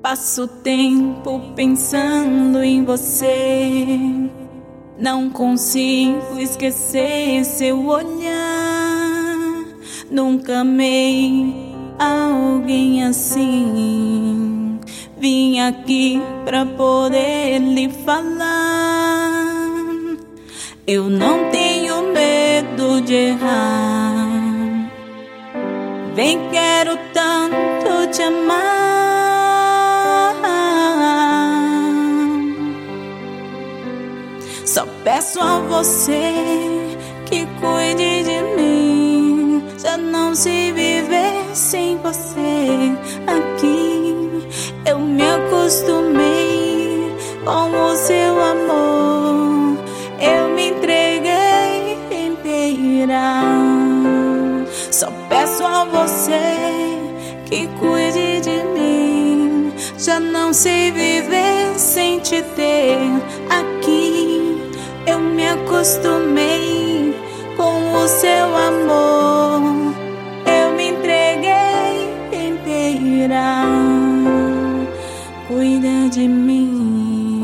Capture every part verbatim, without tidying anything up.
Passo tempo pensando em você. Não consigo esquecer seu olhar. Nunca amei alguém assim. Vim aqui pra poder lhe falar. Eu não tenho medo de errar. Vem, quero tanto te amar. Só peço a você que cuide de mim. Já não sei viver sem você aqui. Eu me acostumei com o seu amor. Eu me entreguei inteira. Só peço a você que cuide de mim. Já não sei viver sem te ter aqui. Eu me acostumei com o seu amor. Eu me entreguei inteira. Cuida de mim.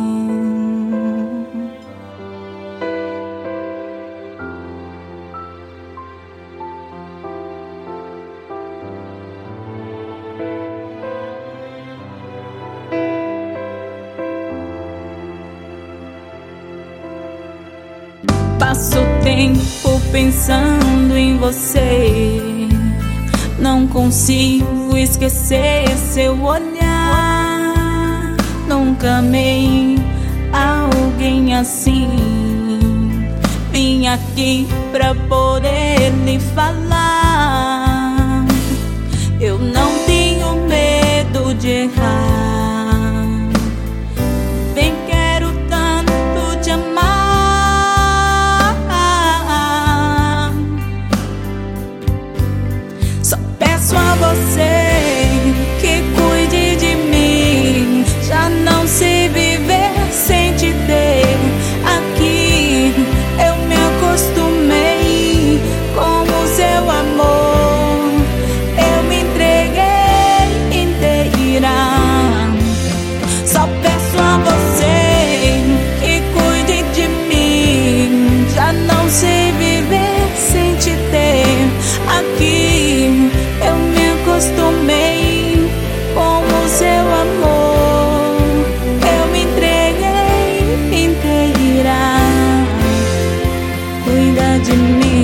Passo tempo pensando em você. Não consigo esquecer seu olhar. Nunca amei alguém assim. Vim aqui pra poder lhe falar. Eu não tenho medo de errar. Vem, quero tanto te amar. Só peço a você que cuide de mim. Já não sei viver sem te ter aqui. Eu me acostumei com o seu amor. Eu me entreguei inteira. Só peço a você que cuide de mim. Já não sei viver sem te ter aqui. Eu me acostumei com o seu amor. Eu me entreguei inteira. Cuida de mim.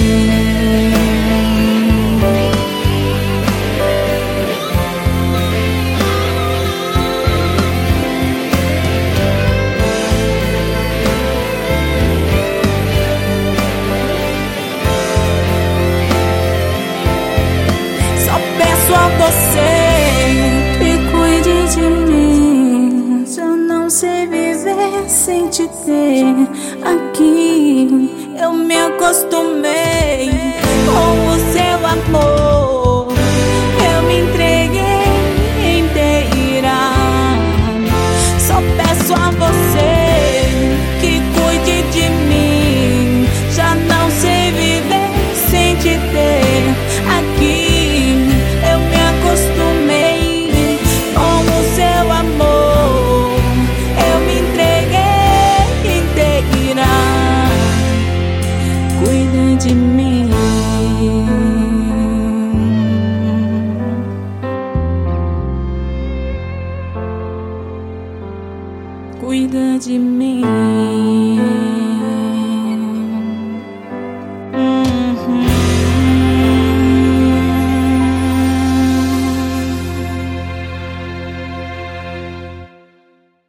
Só peço a você que cuide de mim. Já não sei viver sem te ter aqui. Eu me acostumei com o seu amor. Eu me entreguei inteira. Só peço a você que cuide de mim. Já não sei viver sem te ter aqui. Eu me acostumei com o seu amor. Eu me entreguei inteira. Cuida de mim. Cuida de mim.